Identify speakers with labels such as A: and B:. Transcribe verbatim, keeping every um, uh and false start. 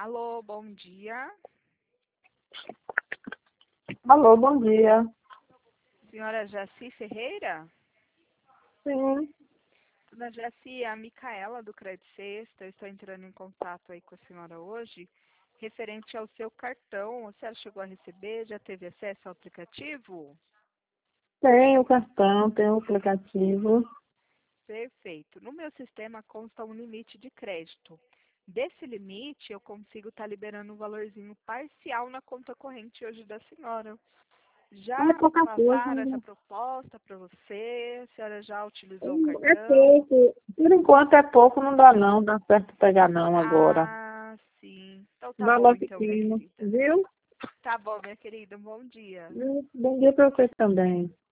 A: Alô, bom dia.
B: Alô, bom dia.
A: Senhora Jaci Ferreira?
B: Sim,
A: Dona Jaci, é a Micaela do Crédito Sexta. Eu estou entrando em contato aí com a senhora hoje, referente ao seu cartão. A senhora chegou a receber? Já teve acesso ao aplicativo?
B: tenho o cartão, tenho o aplicativo.
A: Perfeito. No meu sistema consta um limite de crédito. Desse limite, eu consigo estar liberando um valorzinho parcial na conta corrente hoje da senhora.
B: É
A: Já
B: pouca coisa,
A: passaram essa
B: né?
A: proposta para você? A senhora já utilizou o
B: É
A: cartão?
B: pouco. Por enquanto é pouco, não dá não, dá certo pegar não agora.
A: Ah, sim. Então tá bom,
B: Valor
A: então, minha
B: pequeno,
A: querida.
B: viu?
A: Tá bom, minha querida. Um bom dia.
B: Bom dia para você também.